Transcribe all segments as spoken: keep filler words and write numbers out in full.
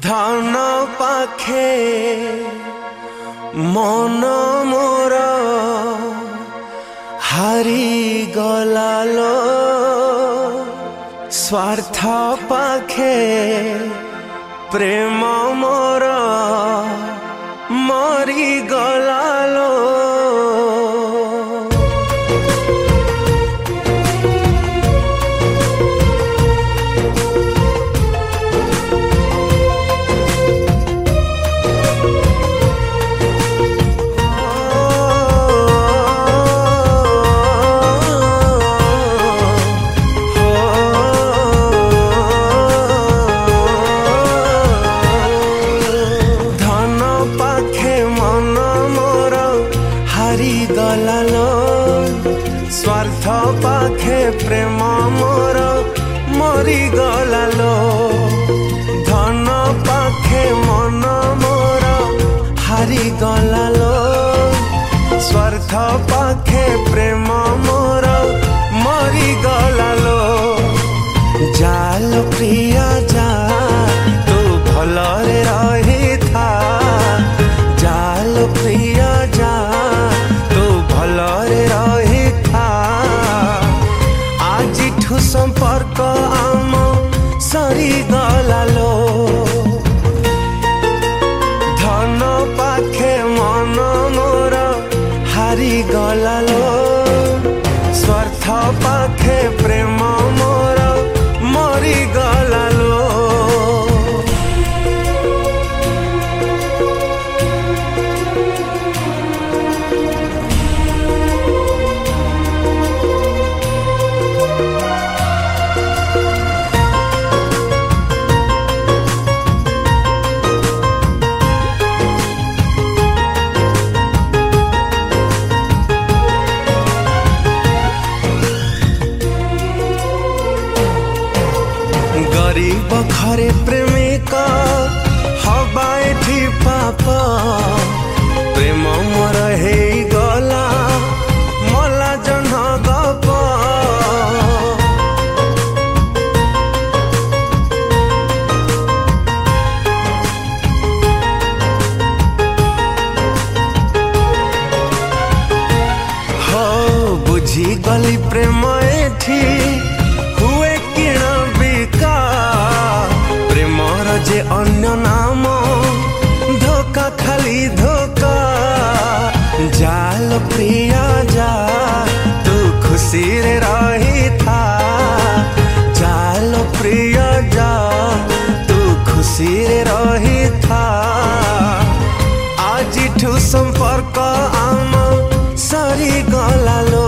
धन पाखे मन मोर हारी गलालो स्वार्थ पाखे प्रेम मोर मरी गलालो। गलालो स्वार्थ पाखे प्रेम मोर मरी गलालो। धन पाखे मन मोर हारी गलालो स्वार्थ पाखे प्रेम मोर मरी गलालो। जाल प्रिया जा तू भलरे रही था, जाल प्रिया जा भलरे रही था। आज ठू संपर्क आम सरी गलालो। धन पाखे मन मोर हारी गलालो स्वार्थ पाखे प्रेम मोर मरी गलालो। गरीब घरे प्रेमिका हवा एठी पाप, प्रेम मोर हे गला मला जन गप। हो बुझी गली प्रेम एठी हुए किणा बिका। प्रेमर जे अन्य नाम धोखा खाली धोखा। जाल प्रिया जा तू खुशी रे रही था, जाल प्रिया जा तू खुशी रे रही था। आज ठू संपर्क आम सरी गलालो।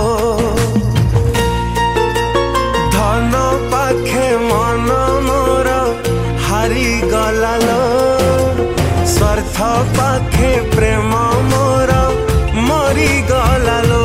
धन पाखे मन मोर हारी गलालो स्वार्थ पाखे प्रेम मोर मरी गलालो।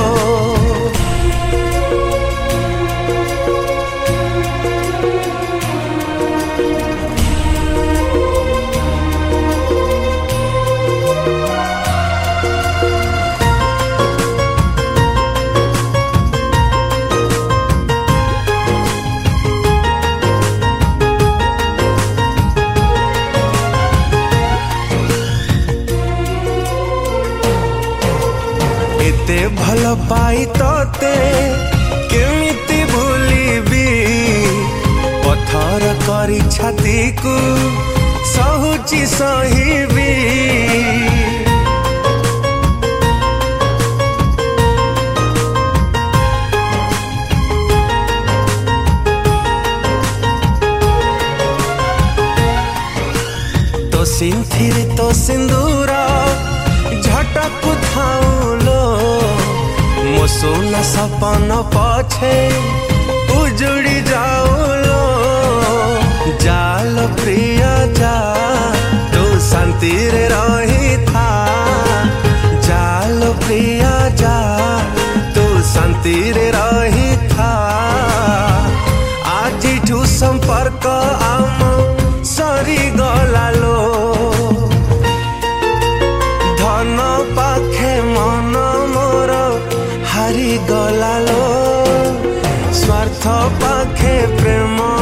एते भल पाई तोते केमिति भूलिबी। पत्थर करी छाती को सहुची सहिबी। तो सिंथिर तो सिंदूरा झटक थाउलो मो सोना सपन पछे उजुड़ी जाओलो। जाल प्रिया जा तू शांति रे रही था, जाल प्रिया जा तू शांति रे रही था। आज ठू संपर्क आम सरी गलालो। धन पाखे मन मोर हारी गलालो स्वार्थ पाखे प्रेम